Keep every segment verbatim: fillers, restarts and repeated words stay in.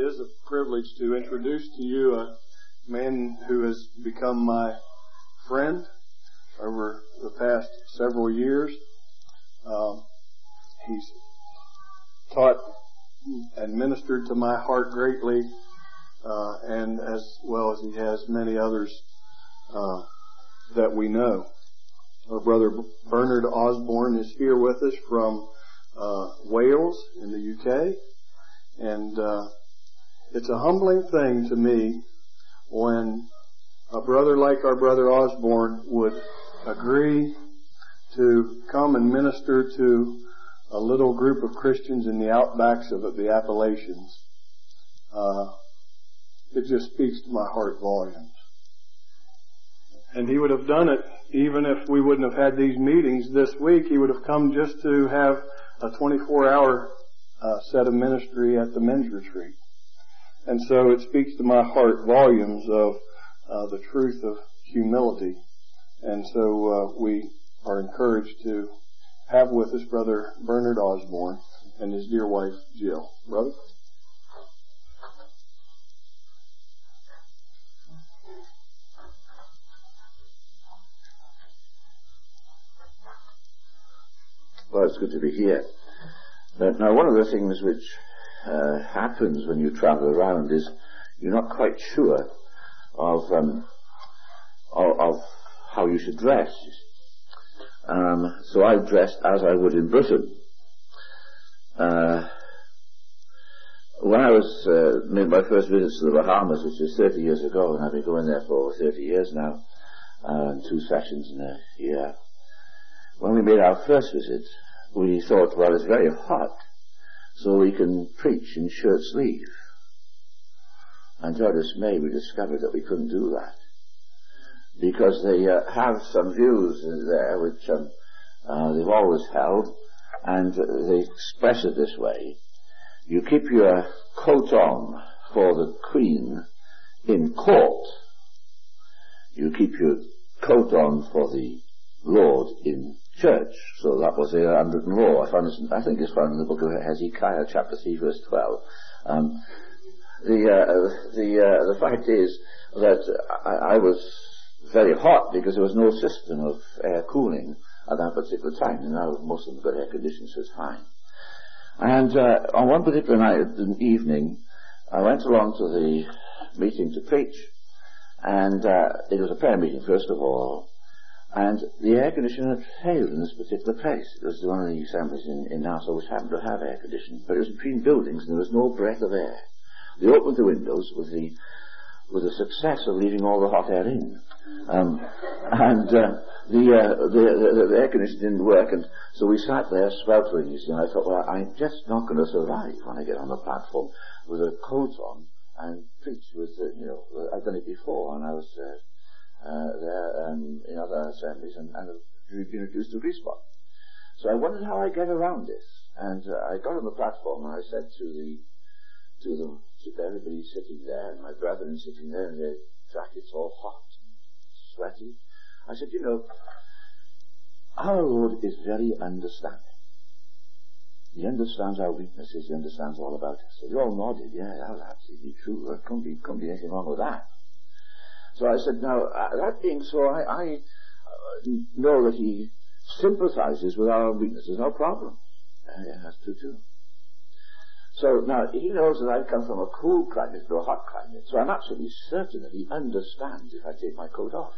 is a privilege to introduce to you a man who has become my friend over the past several years. Um, he's taught and ministered to my heart greatly, uh, and as well as he has many others uh, that we know. Our brother Bernard Osborne is here with us from uh, Wales in the U K, and uh, it's a humbling thing to me when a brother like our brother Osborne would agree to come and minister to a little group of Christians in the outbacks of the Appalachians. Uh, it just speaks to my heart volumes. And he would have done it even if we wouldn't have had these meetings this week. He would have come just to have a twenty-four hour uh, set of ministry at the men's retreat. And so it speaks to my heart volumes of uh, the truth of humility. And so uh, we are encouraged to have with us Brother Bernard Osborne and his dear wife, Jill. Brother? Well, it's good to be here. But now, one of the things which uh, happens when you travel around is you're not quite sure of um, of, of how you should dress. Um, so I dressed as I would in Britain. Uh, when I was uh, made my first visits to the Bahamas, which was thirty years ago, and I've been going there for thirty years now, uh, two sessions in a year. When we made our first visit, we thought, well, it's very hot, so we can preach in shirt sleeve. And to our dismay, we discovered that we couldn't do that, because they uh, have some views there which um, uh, they've always held, and uh, they express it this way: you keep your coat on for the Queen in court, you keep your coat on for the Lord in church. So that was the unwritten law. I, found this, I think it's found in the book of Hezekiah, chapter three, verse twelve. Um, the uh, the uh, the fact is that I, I was very hot because there was no system of air cooling at that particular time. And now most of them got air conditioning, so it's fine. And uh, on one particular night, an evening, I went along to the meeting to preach, and uh, it was a prayer meeting first of all. And the air conditioner had failed in this particular place. It was one of the assemblies in, in Nassau which happened to have air conditioning, but it was between buildings and there was no breath of air. They opened the windows with the with the success of leaving all the hot air in, um, and uh, the, uh, the, the the air conditioning didn't work, and so we sat there sweltering. You see, and I thought, well, I'm just not going to survive when I get on the platform with a coat on and preach with, uh, you know, I've done it before, and I was. Uh, Uh, there um, in other assemblies, and, and have been reduced to grease spot. So I wondered how I get around this, and uh, I got on the platform and I said to the to the to everybody sitting there, and my brethren sitting there in their jackets all hot and sweaty. I said, you know, our Lord is very understanding. He understands our weaknesses. He understands all about us. So they all nodded. Yeah, that's absolutely true. There couldn't be couldn't be anything wrong with that. So I said, now, uh, that being so, I, I uh, know that he sympathizes with our weaknesses, no problem. Uh, yeah, that's true too. So now, he knows that I've come from a cool climate to a hot climate, so I'm absolutely certain that he understands if I take my coat off.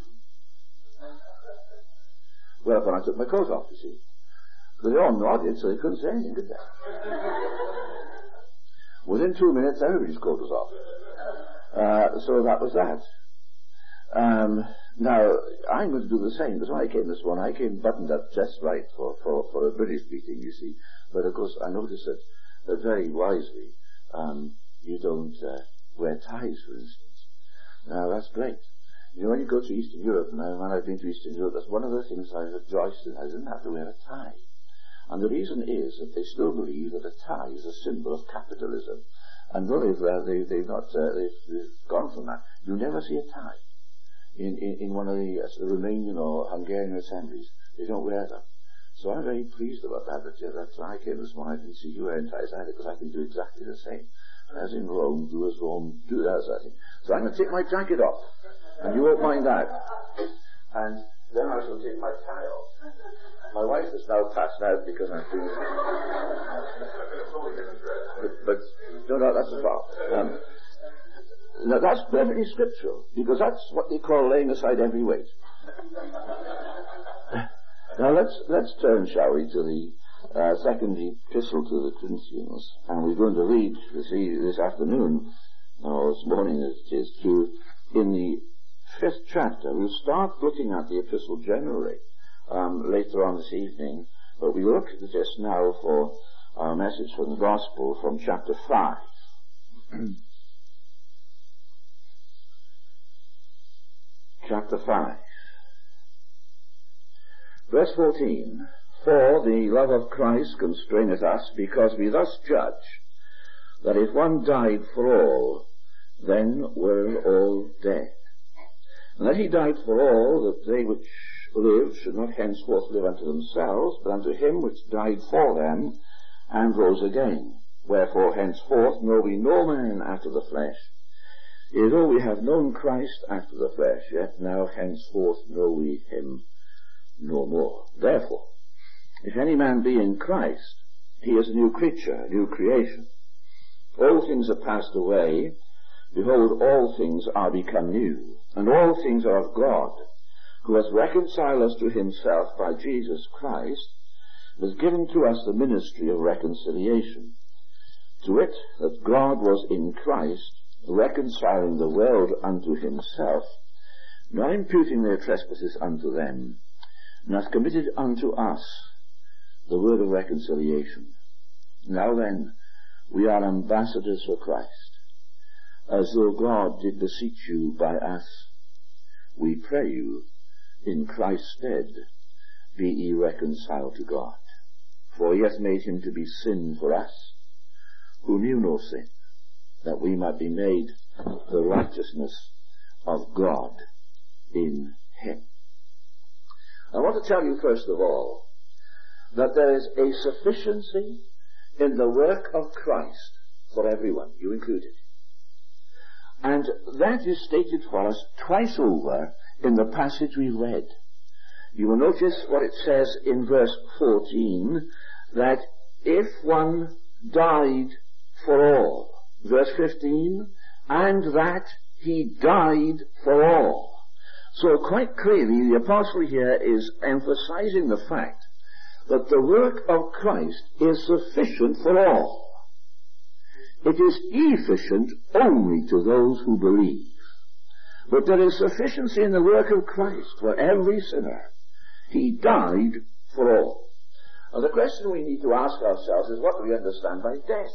Whereupon I took my coat off, you see. But they all nodded, so they couldn't say anything, could they? Within two minutes, everybody's coat was off. Uh, so that was that. Um, now, I'm going to do the same, because when I came this morning, I came buttoned up just right for, for, for a British meeting, you see. But of course, I noticed that, that very wisely, um, you don't uh, wear ties, for instance. Now, that's great. You know, when you go to Eastern Europe, and when I've been to Eastern Europe, that's one of the things I rejoiced in. I didn't have to wear a tie. And the reason is that they still believe that a tie is a symbol of capitalism. And though they've, uh, they, they've not, uh, they've, they've gone from that, you never see a tie. In, in, in one of the, uh, the Romanian or Hungarian assemblies. They don't wear them. So I'm very pleased about that. That, uh, that when I came this morning, I didn't see you wearing ties either, because I can do exactly the same. as in Rome, do as Rome, do as I think. So I'm going to take my jacket off, and you won't mind that. And then I shall take my tie off. My wife is now passed out because I'm doing but, but no, no, that's a foul. Um, now that's perfectly scriptural, because that's what they call laying aside every weight. Now let's let's turn, shall we, to the uh, second epistle to the Corinthians, and we're going to read this this afternoon, or this morning as it is, to in the fifth chapter. We'll start looking at the epistle generally um, later on this evening, but we look at this now for our message from the Gospel from chapter five. Chapter five. Verse fourteen. For the love of Christ constraineth us, because we thus judge, that if one died for all, then were all dead. And that he died for all, that they which live should not henceforth live unto themselves, but unto him which died for them, and rose again. Wherefore henceforth know we no man after the flesh. Yea, though we have known Christ after the flesh, yet now henceforth know we him no more. Therefore, if any man be in Christ, he is a new creature, a new creation. All things are passed away. Behold, all things are become new. And all things are of God, who hath reconciled us to himself by Jesus Christ, and has given to us the ministry of reconciliation. To wit, that God was in Christ, reconciling the world unto himself, not imputing their trespasses unto them, and hath committed unto us the word of reconciliation. Now then, we are ambassadors for Christ, as though God did beseech you by us. We pray you, in Christ's stead, be ye reconciled to God. For he hath made him to be sin for us, who knew no sin, that we might be made the righteousness of God in him. I want to tell you first of all that there is a sufficiency in the work of Christ for everyone, you included. And that is stated for us twice over in the passage we read. You will notice what it says in verse fourteen, that if one died for all. Verse fifteen, and that he died for all. So quite clearly the apostle here is emphasizing the fact that the work of Christ is sufficient for all. It is efficient only to those who believe. But there is sufficiency in the work of Christ for every sinner. He died for all. Now the question we need to ask ourselves is, what do we understand by death?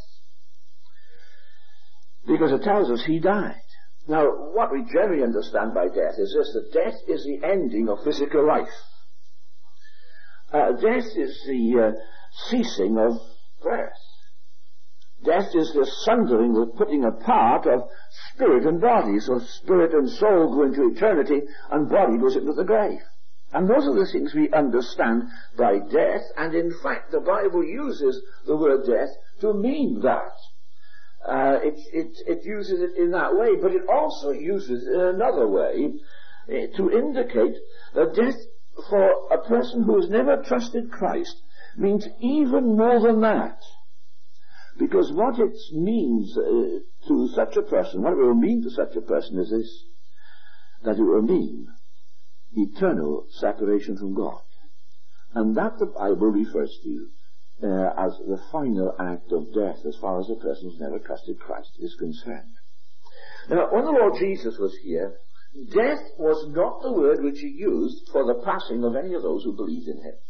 Because it tells us he died. Now, what we generally understand by death is this, that death is the ending of physical life. Uh, death is the uh, ceasing of breath. Death is the sundering, the putting apart of spirit and body. So spirit and soul go into eternity and body goes into the grave. And those are the things we understand by death, and in fact the Bible uses the word death to mean that. Uh, it, it, it uses it in that way, but it also uses it in another way uh, to indicate that death for a person who has never trusted Christ means even more than that. Because what it means uh, to such a person, what it will mean to such a person is this, that it will mean eternal separation from God. And that the Bible refers to uh, as the final act of death as far as a person who's never trusted Christ is concerned. Now, when the Lord Jesus was here, death was not the word which he used for the passing of any of those who believed in him.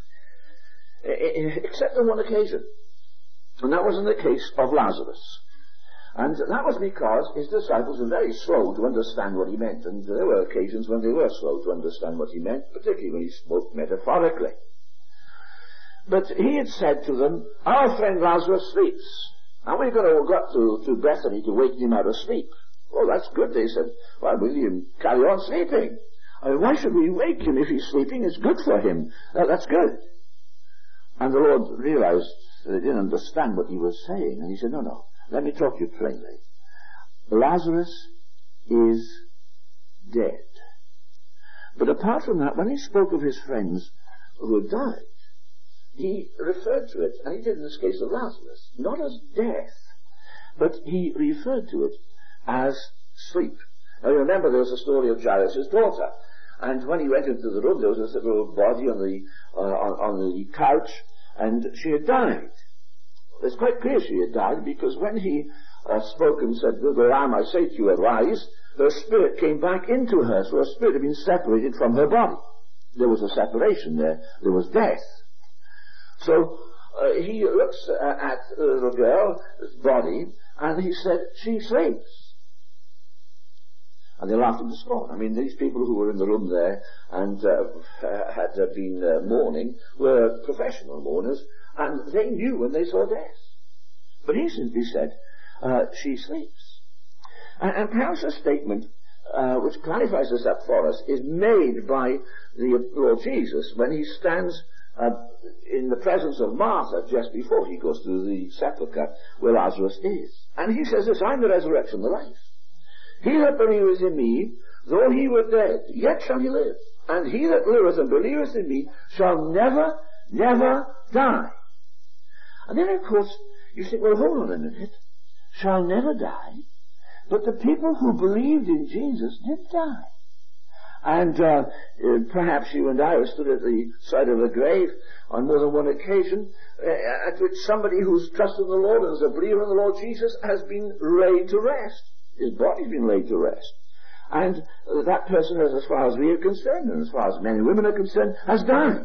Except on one occasion. And that was in the case of Lazarus. And that was because his disciples were very slow to understand what he meant. And there were occasions when they were slow to understand what he meant, particularly when he spoke metaphorically. But he had said to them, our friend Lazarus sleeps. And we're going to go up to, to Bethany to wake him out of sleep. Oh, that's good, they said. Well, will you carry on sleeping? I mean, why should we wake him if he's sleeping? It's good for him. Uh, that's good. And the Lord realized that they didn't understand what he was saying. And he said, no, no. let me talk to you plainly. Lazarus is dead. But apart from that, when he spoke of his friends who had died, he referred to it, and he did in this case of Lazarus, not as death, but he referred to it as sleep. Now you remember there was a story of Jairus' daughter, and when he went into the room there was a little body on the, uh, on, on the couch, and she had died. It's quite clear she had died, because when he uh, spoke and said, "The lamb, I say to you, arise," her spirit came back into her, so her spirit had been separated from her body. There was a separation there. There was death. So uh, he looks uh, at the little girl's body, and he said, "She sleeps." And they laughed him to scorn. I mean, these people who were in the room there and uh, had uh, been uh, mourning were professional mourners, and they knew when they saw death. But he simply said, uh, "She sleeps." And, and perhaps a statement uh, which clarifies this up for us is made by the Lord Jesus when he stands uh, in the presence of Martha just before he goes to the sepulchre where Lazarus is. And he says this, "I'm the resurrection and the life. He that believeth in me, though he were dead, yet shall he live. And he that liveth and believeth in me shall never, never die." And then, of course, you think, well, hold on a minute. Shall never die? But the people who believed in Jesus did die. And uh, uh, perhaps you and I have stood at the side of a grave on more than one occasion uh, at which somebody who's trusted in the Lord and is a believer in the Lord Jesus has been laid to rest. His body's been laid to rest. And uh, that person, as, as far as we are concerned, and as far as men and women are concerned, has died.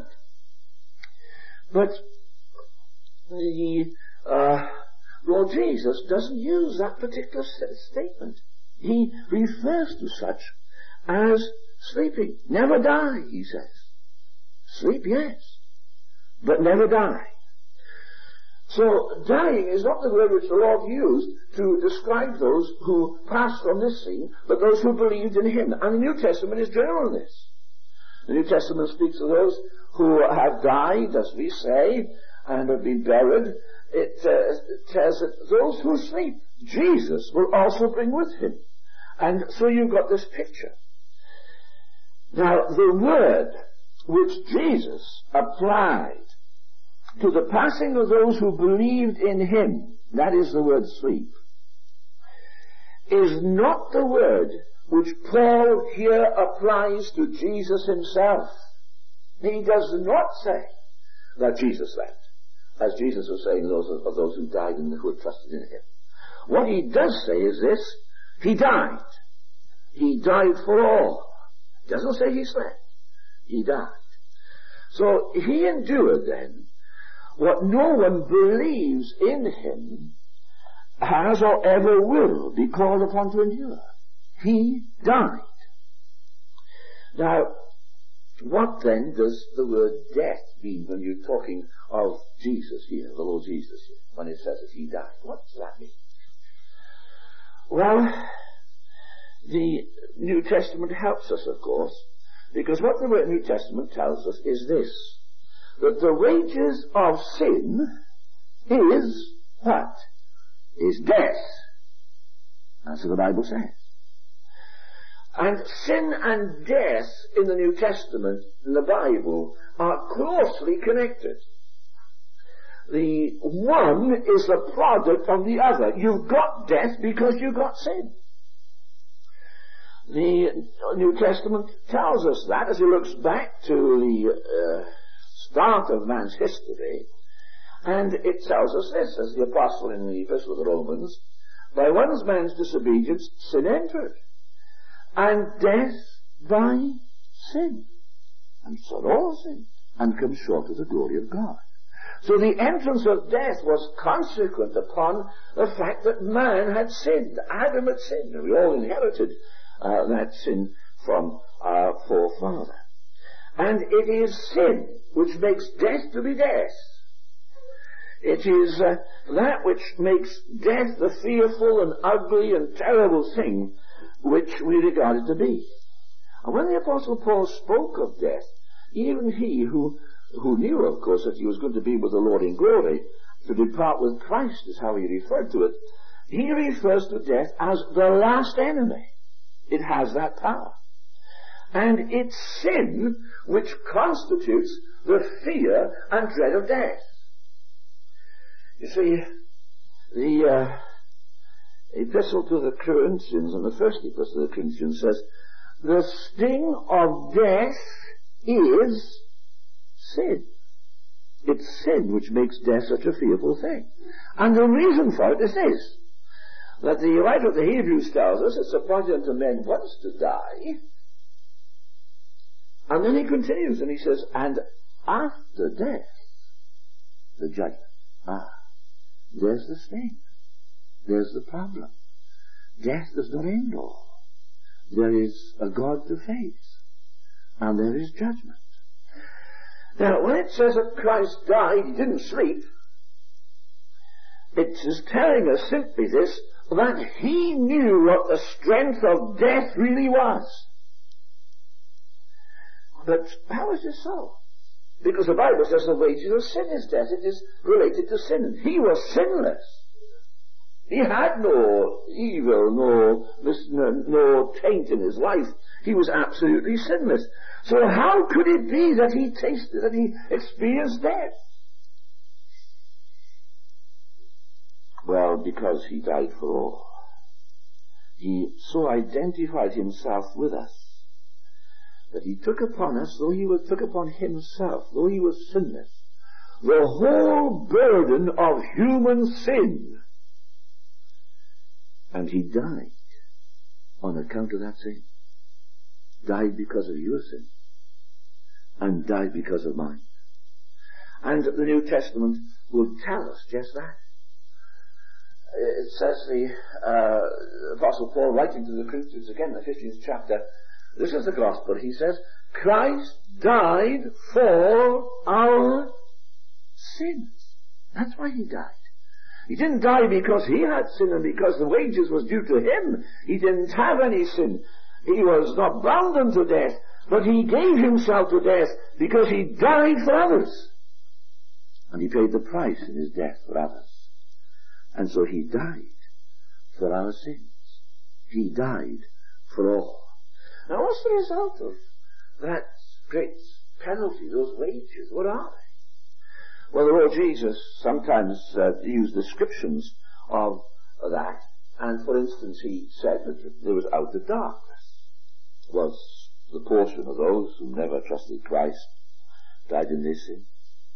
But the uh, Lord Jesus doesn't use that particular statement. He refers to such as sleeping. Never die, he says. Sleep, yes, but never die. So dying is not the word which the Lord used to describe those who passed from this scene, but those who believed in him. And the New Testament is general in this. The New Testament speaks of those who have died, as we say, and have been buried. It uh, says that those who sleep, Jesus will also bring with him. And so you've got this picture. Now, the word which Jesus applied to the passing of those who believed in him, that is the word sleep, is not the word which Paul here applies to Jesus himself. He does not say that Jesus slept, as Jesus was saying of those, of those who died and who had trusted in him. What he does say is this: he died. He died for all. He doesn't say he slept. He died. So he endured then what no one believes in him has or ever will be called upon to endure. He died. Now, what then does the word death mean when you're talking of Jesus here, the Lord Jesus here, when it says that he died? What does that mean? Well, the New Testament helps us, of course, because what the New Testament tells us is this: that the wages of sin is what? Is death. That's what the Bible says. And sin and death in the New Testament, in the Bible, are closely connected. The one is the product of the other. You've got death because you've got sin. The New Testament tells us that as he looks back to the uh, start of man's history, and it tells us this, as the apostle in the Epistle of the Romans: by one man's disobedience sin entered, and death by sin, and so all sin, and come short of the glory of God. So the entrance of death was consequent upon the fact that man had sinned. Adam had sinned, and we all inherited uh, that sin from our forefather. And it is sin which makes death to be death. It is uh, that which makes death the fearful and ugly and terrible thing which we regard it to be. And when the Apostle Paul spoke of death, even he who who knew, of course, that he was going to be with the Lord in glory, to depart with Christ is how he referred to it, he refers to death as the last enemy. It has that power. And it's sin which constitutes the fear and dread of death. You see, the uh, epistle to the Corinthians, and the first epistle to the Corinthians says, the sting of death is sin. It's sin which makes death such a fearful thing. And the reason for it is this, that the writer of the Hebrews tells us it's appointed unto men once to die. And then he continues and he says, and after death, the judgment. Ah, there's the sting. There's the problem. Death does not end all. There is a God to face. And there is judgment. Now, when it says that Christ died, he didn't sleep, it is telling us simply this, that he knew what the strength of death really was. But how is this so? Because the Bible says the wages of sin is death. It is related to sin. He was sinless. He had no evil, no, no, no taint in his life. He was absolutely sinless. So how could it be that he tasted, that he experienced death? Well, because he died for all. He so identified himself with us that he took upon us, though he was, took upon himself, though he was sinless, the whole burden of human sin. And he died on account of that sin. Died because of your sin. And died because of mine. And the New Testament will tell us just that. It says the uh, Apostle Paul, writing to the Corinthians again in the fifteenth chapter, this is the gospel. He says, Christ died for our sins. That's why he died. He didn't die because he had sin and because the wages was due to him. He didn't have any sin. He was not bound unto death, but he gave himself to death because he died for others. And he paid the price in his death for others. And so he died for our sins. He died for all. Now what's the result of that great penalty, those wages? What are they? Well, the Lord Jesus sometimes uh, used descriptions of that. And for instance, he said that there was outer darkness was the portion of those who never trusted Christ, died in their sin.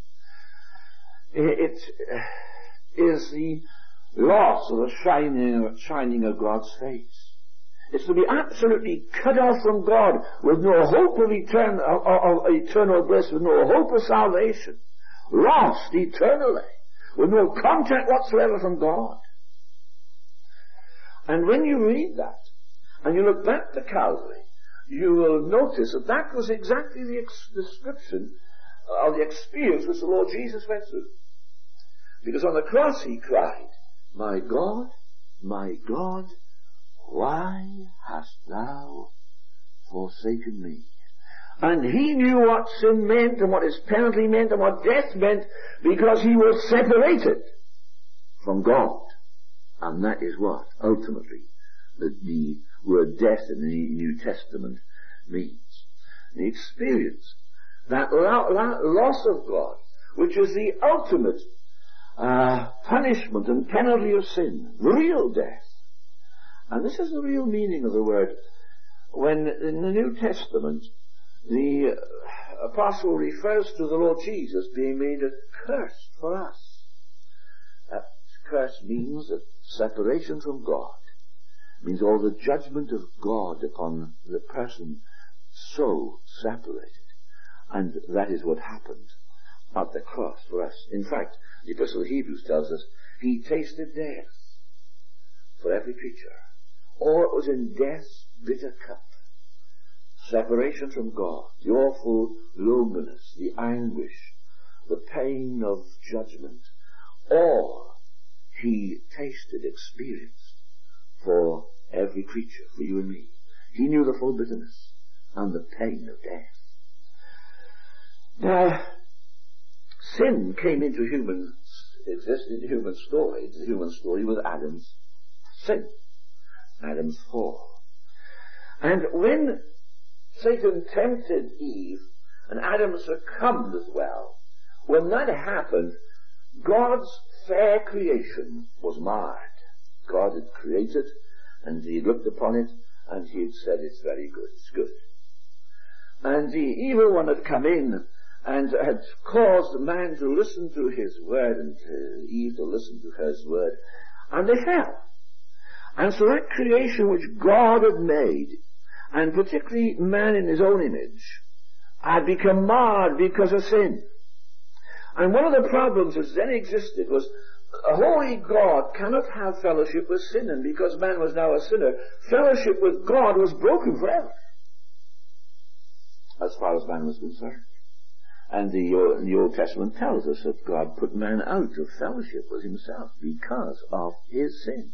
It is the loss of the shining, shining of God's face. It's to be absolutely cut off from God with no hope of, etern- of, of eternal bliss, with no hope of salvation. Lost eternally, with no contact whatsoever from God. And when you read that, and you look back to Calvary, you will notice that that was exactly the ex- description of the experience which the Lord Jesus went through. Because on the cross he cried, my God, my God, why hast thou forsaken me? And he knew what sin meant and what its penalty meant and what death meant because he was separated from God. And that is what, ultimately, the, the word death in the New Testament means. He experienced that lo- lo- loss of God, which is the ultimate uh, punishment and penalty of sin, real death. And this is the real meaning of the word. When in the New Testament, the apostle refers to the Lord Jesus being made a curse for us. That curse means that separation from God. It means all the judgment of God upon the person so separated. And that is what happened at the cross for us. In fact, the Epistle of Hebrews tells us, he tasted death for every creature. Or it was in death's bitter cup. Separation from God, the awful loneliness, the anguish, the pain of judgment. Or he tasted, experienced for every creature, for you and me. He knew the full bitterness and the pain of death. Now, sin came into human existence, into human story, into the human story with Adam's sin, Adam's fall. And when Satan tempted Eve, and Adam succumbed as well, when that happened, God's fair creation was marred. God had created, and he looked upon it, and he had said, it's very good, it's good. And the evil one had come in, and had caused man to listen to his word, and uh, Eve to listen to his word, and they fell. And so that creation which God had made, and particularly man in his own image, had become marred because of sin. And one of the problems that then existed was a holy God cannot have fellowship with sin, and because man was now a sinner, fellowship with God was broken forever, as far as man was concerned. And the, uh, the Old Testament tells us that God put man out of fellowship with himself because of his sin.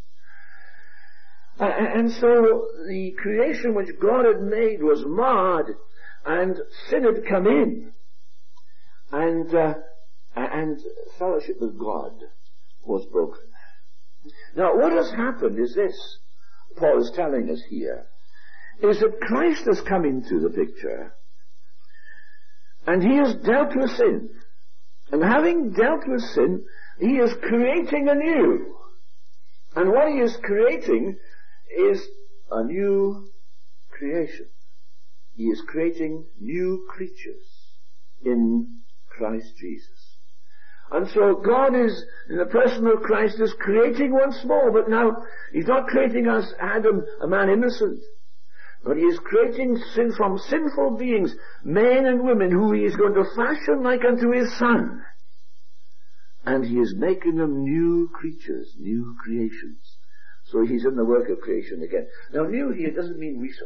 Uh, and so the creation which God had made was marred, and sin had come in, and uh, and fellowship with God was broken. Now what has happened is this, Paul is telling us here, is that Christ has come into the picture, and he has dealt with sin. And having dealt with sin, he is creating anew. And what he is creating is a new creation. He is creating new creatures in Christ Jesus. And so God is, in the person of Christ, is creating once more, but now he's not creating us, Adam, a man innocent, but he is creating sin from sinful beings, men and women, who he is going to fashion like unto his Son. And he is making them new creatures, new creations. So he's in the work of creation again. Now new here doesn't mean recent.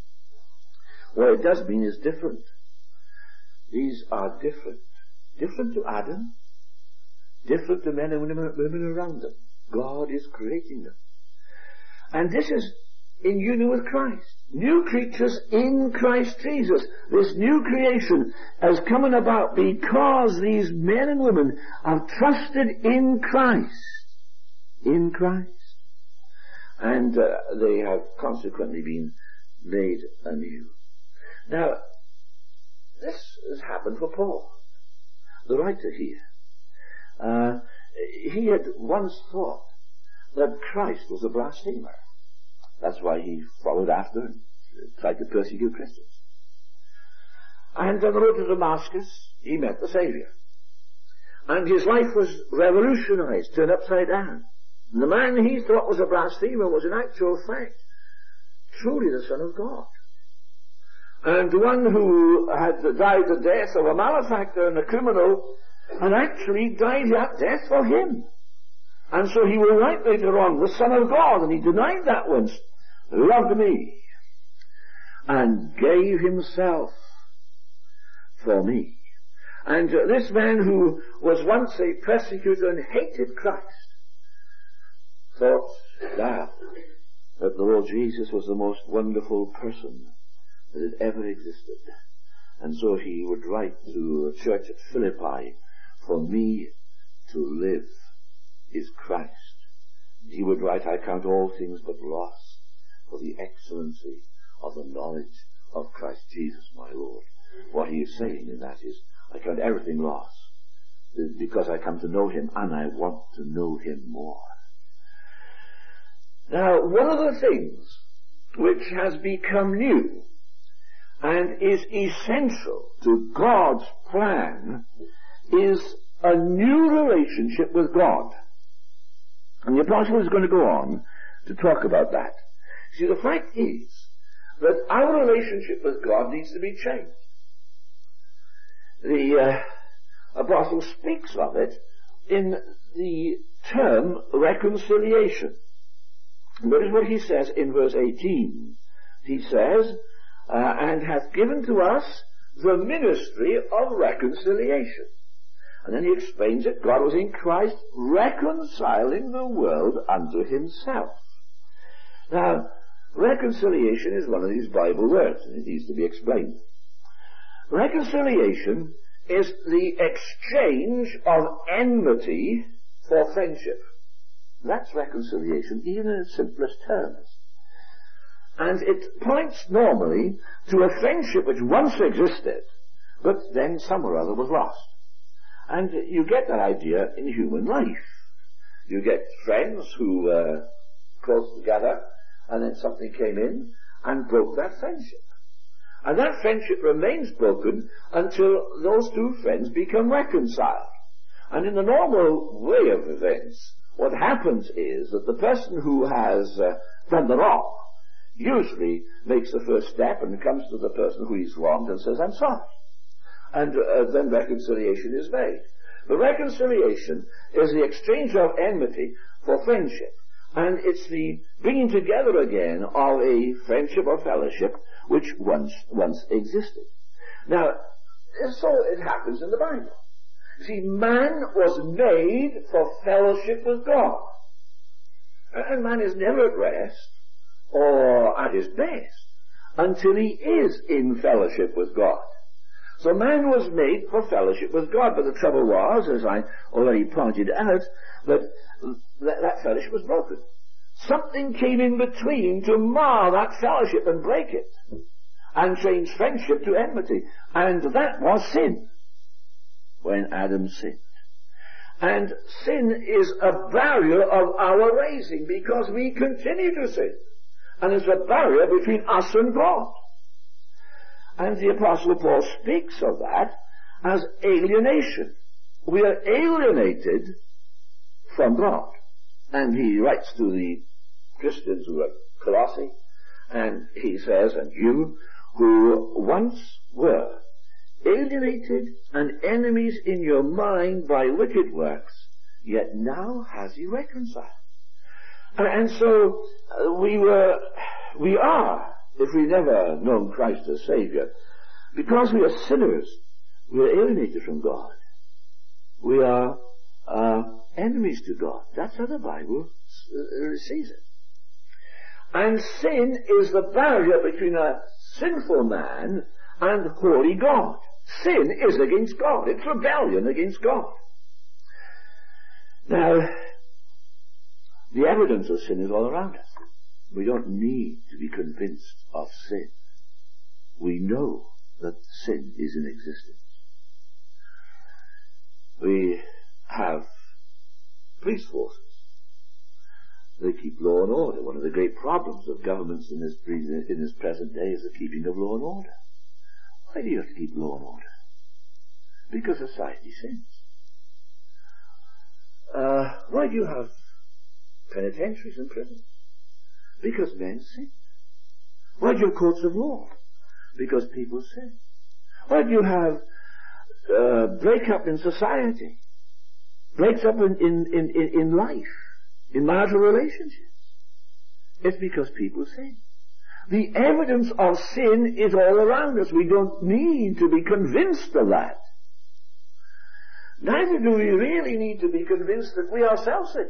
What it does mean is different. These are different. Different to Adam, different to men and women around them. God is creating them. And this is in union with Christ. New creatures in Christ Jesus. This new creation has come about because these men and women have trusted in Christ. In Christ. And uh, they have consequently been made anew. Now, this has happened for Paul, the writer here. Uh, he had once thought that Christ was a blasphemer. That's why he followed after and tried to persecute Christians. And on the road to Damascus, he met the Savior. And his life was revolutionized, turned upside down. And the man he thought was a blasphemer was in actual fact truly the Son of God. And one who had died the death of a malefactor and a criminal, and actually died that death for him. And so he will write later on, the Son of God, and he denied that once, loved me, and gave himself for me. And uh, this man who was once a persecutor and hated Christ, thought now that the Lord Jesus was the most wonderful person that had ever existed. And so he would write to the church at Philippi, for me to live is Christ. He would write, I count all things but loss for the excellency of the knowledge of Christ Jesus my Lord. What he is saying in that is, I count everything loss because I come to know him, and I want to know him more. Now, one of the things which has become new and is essential to God's plan is a new relationship with God. And the apostle is going to go on to talk about that. See, the fact is that our relationship with God needs to be changed. The uh, apostle speaks of it in the term reconciliation. Notice what he says in verse eighteen. He says, uh, and hath given to us the ministry of reconciliation. And then he explains that God was in Christ reconciling the world unto himself. Now, reconciliation is one of these Bible words, and it needs to be explained. Reconciliation is the exchange of enmity for friendship. That's reconciliation, even in its simplest terms. And it points normally to a friendship which once existed, but then somewhere or other was lost. And you get that idea in human life. You get friends who were close together, and then something came in and broke that friendship. And that friendship remains broken until those two friends become reconciled. And in the normal way of events, what happens is that the person who has uh, done the wrong usually makes the first step and comes to the person who he's wronged and says, I'm sorry. And uh, then reconciliation is made. The reconciliation is the exchange of enmity for friendship. And it's the bringing together again of a friendship or fellowship which once, once existed. Now, so it happens in the Bible. See, man was made for fellowship with God. And man is never at rest or at his best until he is in fellowship with God. So man was made for fellowship with God, but the trouble was, as I already pointed out, that that, that fellowship was broken. Something came in between to mar that fellowship and break it, and change friendship to enmity. And that was sin, when Adam sinned. And sin is a barrier of our raising, because we continue to sin. And it's a barrier between us and God. And the Apostle Paul speaks of that as alienation. We are alienated from God. And he writes to the Christians who are Colossae, and he says, and you who once were alienated and enemies in your mind by wicked works, yet now has he reconciled. And so uh, we were, we are, if we've never known Christ as Savior, because we are sinners, we are alienated from God. We are uh, enemies to God. That's how the Bible uh, sees it. And sin is the barrier between a sinful man and holy God. Sin is against God. It's rebellion against God. Now, the evidence of sin is all around us. We don't need to be convinced of sin. We know that sin is in existence. We have police forces. They keep law and order. One of the great problems of governments in this, in this present day is the keeping of law and order. Why do you have to keep law and order? Because society sins. Uh, why do you have penitentiaries and prisons? Because men sin. Why do you have courts of law? Because people sin. Why do you have uh, break-up in society? Breaks up in, in, in, in life, in marital relationships? It's because people sin. The evidence of sin is all around us. We don't need to be convinced of that. Neither do we really need to be convinced that we ourselves sin.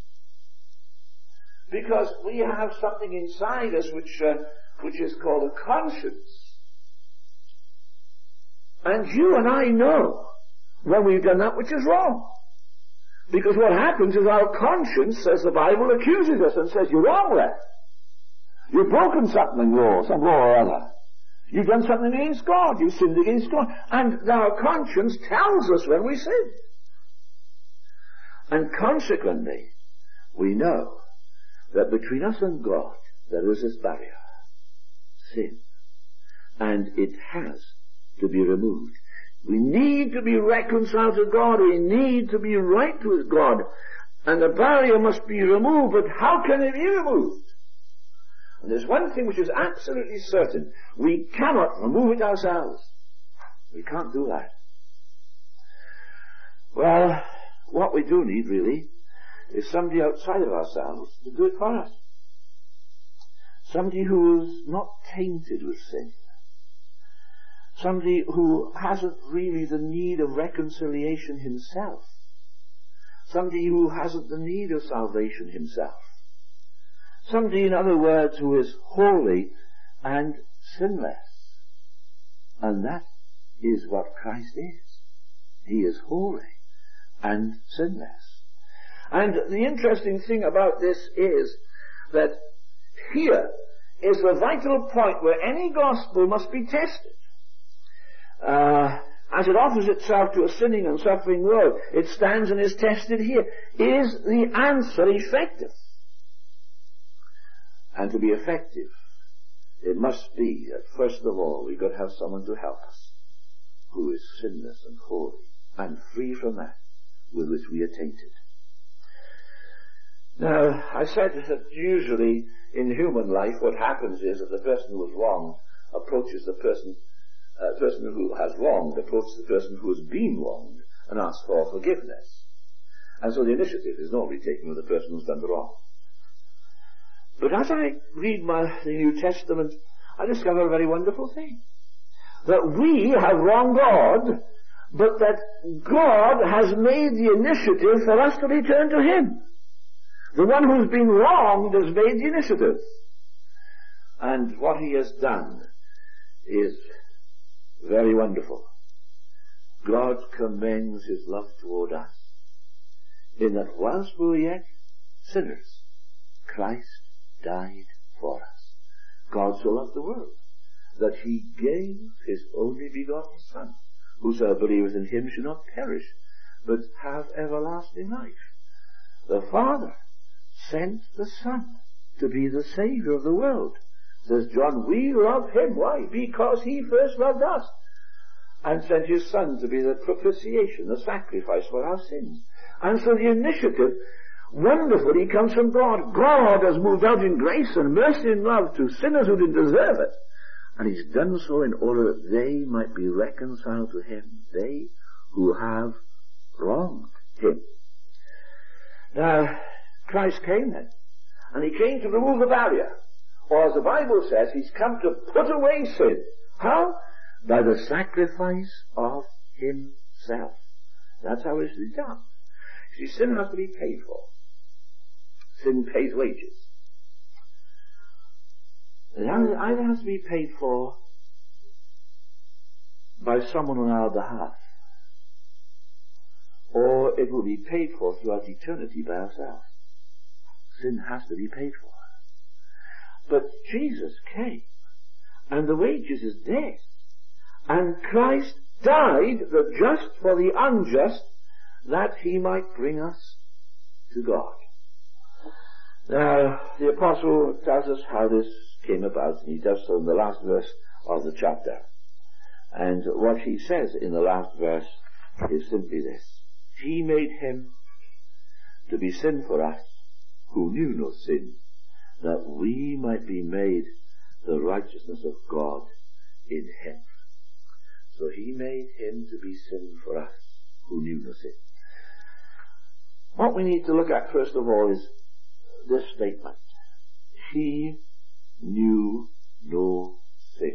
Because we have something inside us which, uh, which is called a conscience. And you and I know when we've done that which is wrong. Because what happens is our conscience, as the Bible, accuses us and says, you're wrong there. You've broken something law, some law or other. You've done something against God. You've sinned against God. And our conscience tells us when we sin. And consequently, we know that between us and God, there is this barrier, sin. And it has to be removed. We need to be reconciled to God. We need to be right with God. And the barrier must be removed. But how can it be removed? And there's one thing which is absolutely certain. We cannot remove it ourselves. We can't do that. Well, what we do need really is somebody outside of ourselves to do it for us. Somebody who is not tainted with sin. Somebody who hasn't really the need of reconciliation himself. Somebody who hasn't the need of salvation himself. Somebody, in other words, who is holy and sinless. And that is what Christ is. He is holy and sinless. And the interesting thing about this is that here is the vital point where any gospel must be tested. Uh, as it offers itself to a sinning and suffering world, it stands and is tested here. Is the answer effective? And to be effective, it must be that first of all we've got to have someone to help us who is sinless and holy and free from that with which we are tainted. Now, I said that usually in human life what happens is that the person who is wronged approaches the person, uh, person who has wronged approaches the person who has been wronged and asks for forgiveness. And so the initiative is normally taken with the person who's done the wrong. But as I read my, the New Testament, I discover a very wonderful thing. That we have wronged God, but that God has made the initiative for us to return to Him. The one who's been wronged has made the initiative. And what He has done is very wonderful. God commends His love toward us, in that whilst we were yet sinners, Christ died for us. God so loved the world that He gave His only begotten Son. Whosoever believeth in Him shall not perish, but have everlasting life. The Father sent the Son to be the Saviour of the world. Says John, we love Him. Why? Because He first loved us and sent His Son to be the propitiation, the sacrifice for our sins. And so the initiative wonderfully comes from God. God has moved out in grace and mercy and love to sinners who didn't deserve it. And He's done so in order that they might be reconciled to Him, they who have wronged Him. Now, Christ came then, and He came to remove the barrier. Or as the Bible says, He's come to put away sin. How? By the sacrifice of Himself. That's how it's done. See, sin has to be paid for. Sin pays wages. It either has to be paid for by someone on our behalf, or it will be paid for throughout eternity by ourselves. Sin has to be paid for. But Jesus came, and the wages is death. And Christ died, the just for the unjust, that He might bring us to God. Now, the Apostle tells us how this came about, and he does so in the last verse of the chapter. And what he says in the last verse is simply this: He made Him to be sin for us, who knew no sin, that we might be made the righteousness of God in Him. So He made Him to be sin for us, who knew no sin. What we need to look at first of all is this statement: He knew no sin.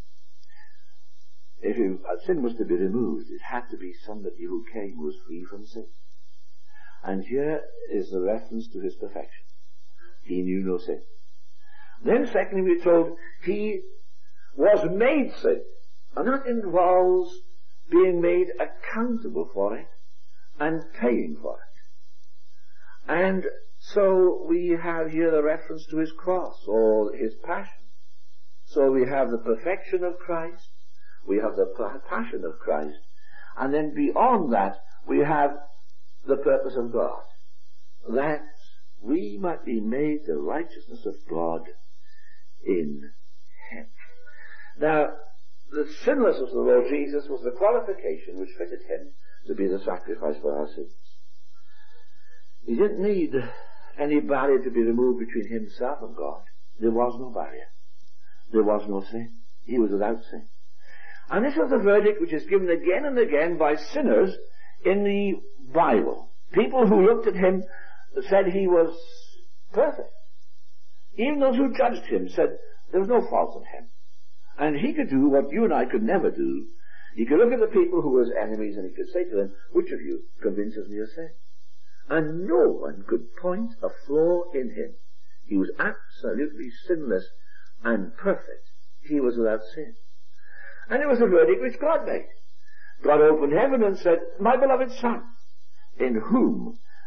If it, sin was to be removed, it had to be somebody who came who was free from sin. And here is the reference to His perfection. He knew no sin. Then secondly, we're told He was made sin. And that involves being made accountable for it and paying for it. And so we have here the reference to His cross or His passion. So we have the perfection of Christ, we have the passion of Christ, and then beyond that we have the purpose of God, that we might be made the righteousness of God in Him. Now, the sinlessness of the Lord Jesus was the qualification which fitted Him to be the sacrifice for our sins. He didn't need any barrier to be removed between Himself and God. There was no barrier. There was no sin. He was without sin. And this was the verdict which is given again and again by sinners in the Bible. People who looked at Him said He was perfect. Even those who judged Him said there was no fault in Him. And He could do what you and I could never do. He could look at the people who were His enemies and He could say to them, which of you convinces me of sin? And no one could point a flaw in Him. He was absolutely sinless and perfect. He was without sin. And it was a verdict which God made. God opened heaven and said, my beloved Son, in whom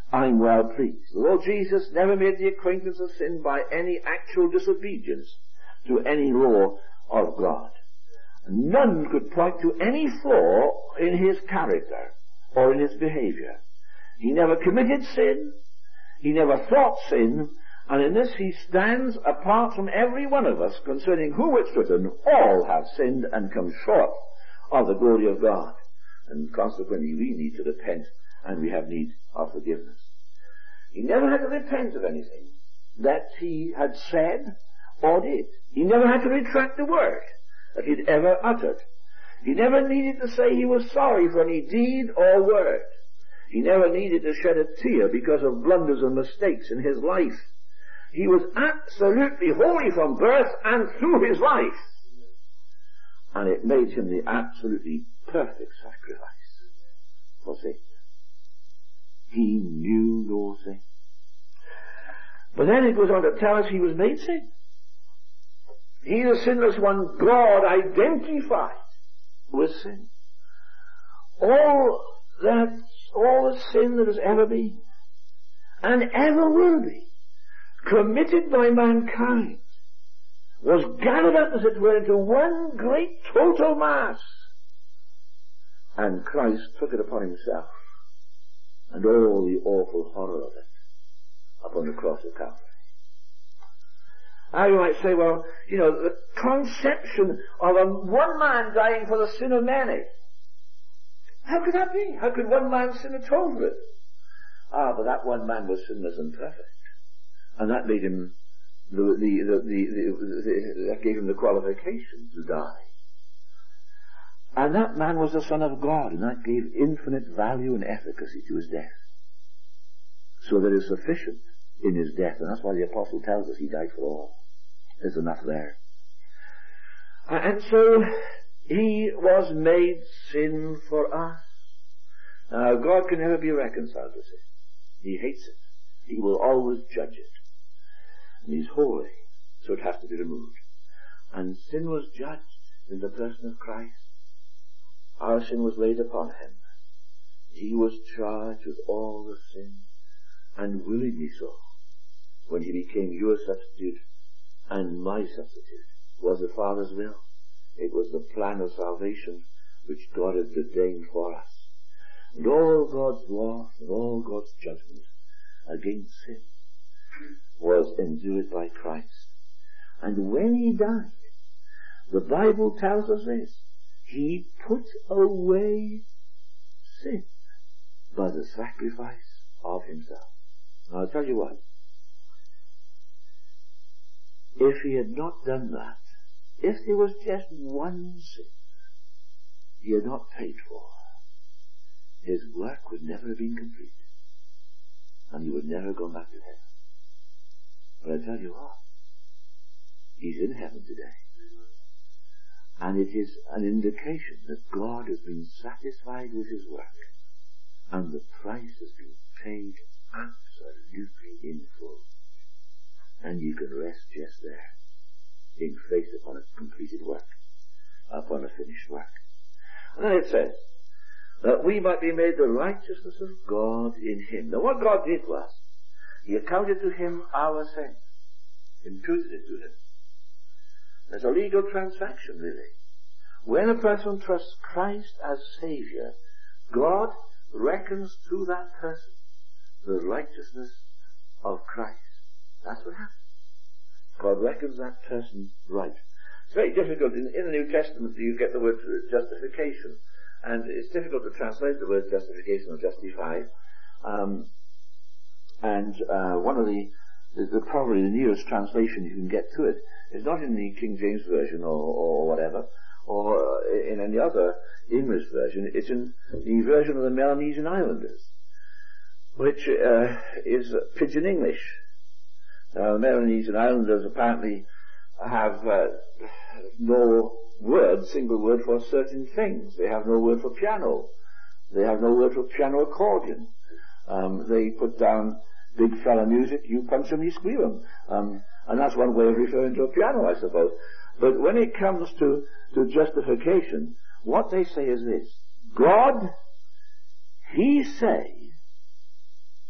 I'm well pleased. The Lord Jesus never made the acquaintance of sin by any actual disobedience to any law of God. None could point to any flaw in his character or in his behavior. He never committed sin. He never thought sin. And in this he stands apart from every one of us, concerning whom it's written, all have sinned and come short of the glory of God. And consequently we need to repent, and we have need of forgiveness. He never had to repent of anything that he had said or did. He never had to retract a word that he'd ever uttered. He never needed to say he was sorry for any deed or word. He never needed to shed a tear because of blunders and mistakes in his life. He was absolutely holy from birth and through his life. And it made him the absolutely perfect sacrifice for sin. He knew no sin. But then it goes on to tell us he was made sin. He, the sinless one, God identified with sin. All that, all the sin that has ever been, and ever will be, committed by mankind, was gathered up, as it were, into one great total mass. And Christ took it upon himself, and all the awful horror of it, upon the cross of Calvary. Now you might say, well, you know, the conception of a one man dying for the sin of many. How could that be? How could one man's sin atone for it? Ah, but that one man was sinless and perfect. And that made him, the, the, the, the, the, the, that gave him the qualification to die. And that man was the Son of God, and that gave infinite value and efficacy to his death. So there is sufficient in his death, and that's why the Apostle tells us he died for all. There's enough there. And so, he was made sin for us. Now, God can never be reconciled to sin. He hates it. He will always judge it. And he's holy, so it has to be removed. And sin was judged in the person of Christ. Our sin was laid upon him. He was charged with all the sin, and willingly so, when he became your substitute and my substitute. Was the Father's will. It was the plan of salvation which God had ordained for us. And all God's wrath and all God's judgment against sin was endured by Christ. And when he died, the Bible tells us this: he put away sin by the sacrifice of himself. Now I'll tell you what, if he had not done that, if there was just one sin he had not paid for, his work would never have been complete, and he would never have gone back to heaven. But I tell you what, he's in heaven today. And it is an indication that God has been satisfied with his work, and the price has been paid absolutely in full. And you can rest just there, in faith upon a completed work, upon a finished work. And then it says, that we might be made the righteousness of God in him. Now what God did was, he accounted to him our sin, imputed it to him. There's a legal transaction, really. When a person trusts Christ as Savior, God reckons to that person the righteousness of Christ. That's what happens. God reckons that person right. It's very difficult. In, in the New Testament you get the word justification, and it's difficult to translate the word justification or justify. Um, and uh, one of the, the, the probably the nearest translation you can get to it is not in the King James Version or, or whatever, or in any other English version. It's in the version of the Melanesian Islanders, which uh, is Pidgin English. Now, the Melanesian Islanders apparently have uh, no word, single word for certain things. They have no word for piano. They have no word for piano accordion. Um, they put down big fella music, you punch 'em, you squeal 'em. Um, and that's one way of referring to a piano, I suppose. But when it comes to, to justification, what they say is this: God, he say,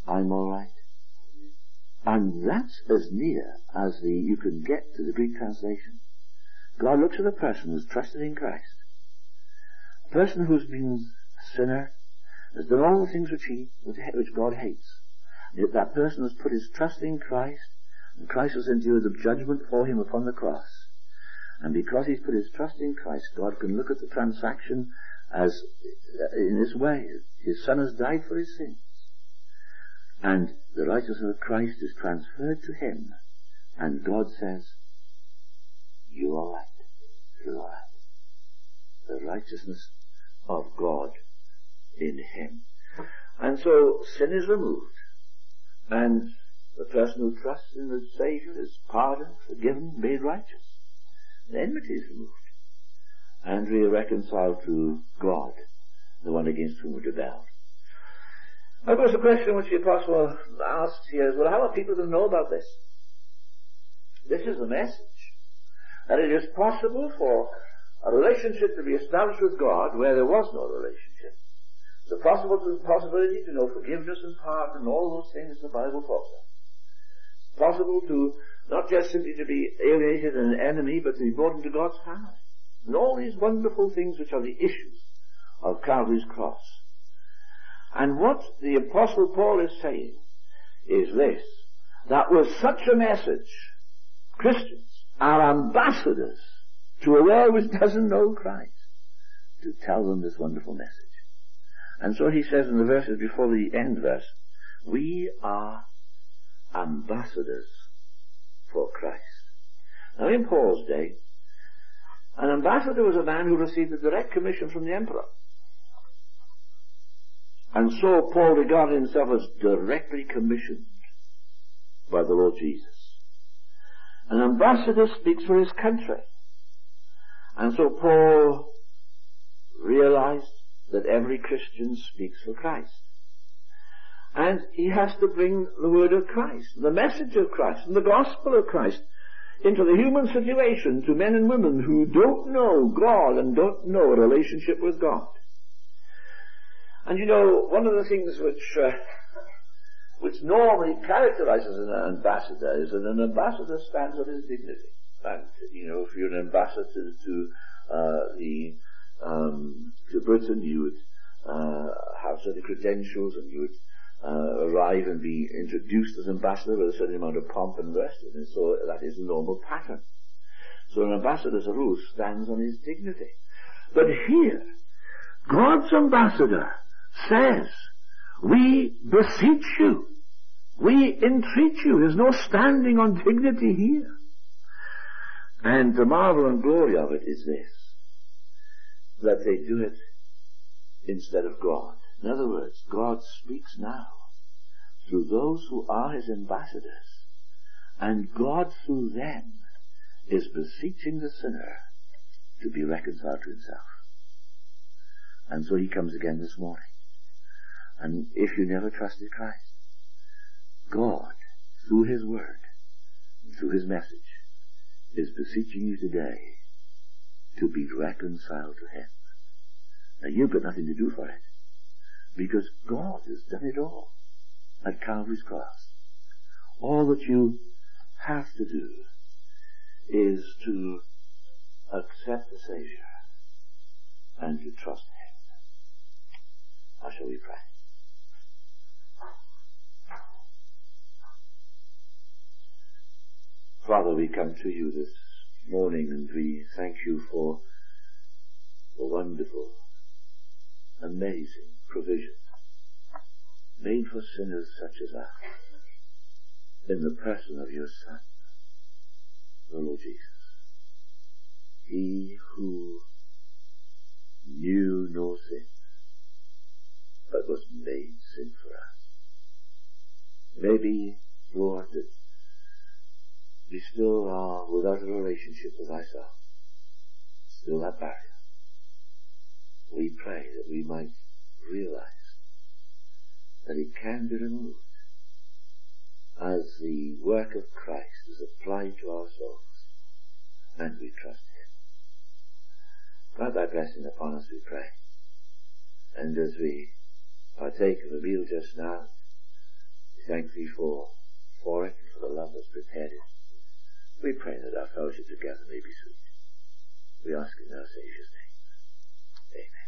I'm all right. And that's as near as the you can get to the Greek translation. God looks at a person who's trusted in Christ, a person who's been a sinner, has done all the things which he, which God hates. Yet that person has put his trust in Christ, and Christ has endured the judgment for him upon the cross. And because he's put his trust in Christ, God can look at the transaction as in this way. His Son has died for his sins, and the righteousness of Christ is transferred to him, and God says, you're all right. You're all right. The righteousness of God in him. And so sin is removed, and the person who trusts in the Saviour is pardoned, forgiven, made righteous. The enmity is removed, and we are reconciled to God, the one against whom we rebelled. Of course, the question which the Apostle asks here is, well, how are people to know about this? This is the message. That it is possible for a relationship to be established with God where there was no relationship. The possible possibility to know forgiveness and pardon and all those things the Bible talks about. It's possible to not just simply to be alienated and an enemy, but to be brought into God's family. And all these wonderful things which are the issues of Calvary's cross. And what the Apostle Paul is saying is this, that with such a message, Christians are ambassadors to a world which doesn't know Christ, to tell them this wonderful message. And so he says in the verses before the end verse, we are ambassadors for Christ. Now in Paul's day, an ambassador was a man who received a direct commission from the emperor. And so Paul regarded himself as directly commissioned by the Lord Jesus. An ambassador speaks for his country. And so Paul realized that every Christian speaks for Christ. And he has to bring the word of Christ, the message of Christ, and the gospel of Christ into the human situation to men and women who don't know God and don't know a relationship with God. And you know, one of the things which uh, which normally characterizes an ambassador is that an ambassador stands on his dignity. And, you know, if you're an ambassador to, to uh, the um, to Britain, you would uh, have certain credentials, and you would uh, arrive and be introduced as ambassador with a certain amount of pomp and rest, and so that is the normal pattern. So an ambassador, as a rule, stands on his dignity. But here, God's ambassador says, we beseech you, we entreat you. There's no standing on dignity here. And the marvel and glory of it is this, that they do it instead of God. In other words, God speaks now through those who are his ambassadors, and God through them is beseeching the sinner to be reconciled to himself. And so he comes again this morning. And if you never trusted Christ, God, through his word, through his message, is beseeching you today to be reconciled to him. Now you've got nothing to do for it, because God has done it all at Calvary's cross. All that you have to do is to accept the Savior and to trust him. How shall we pray? Father, we come to you this morning, and we thank you for the wonderful, amazing provision made for sinners such as us in the person of your Son, the Lord Jesus. He who knew no sin, but was made sin for us. Maybe, Lord, that we still are without a relationship with thyself, still that barrier. We pray that we might realize that it can be removed as the work of Christ is applied to our souls, and we trust him. God, thy blessing upon us, we pray. And as we partake of the meal just now, thank thee for, for it, for the love that's prepared it. We pray that our fellowship together may be sweet. We ask in our Saviour's name. Amen.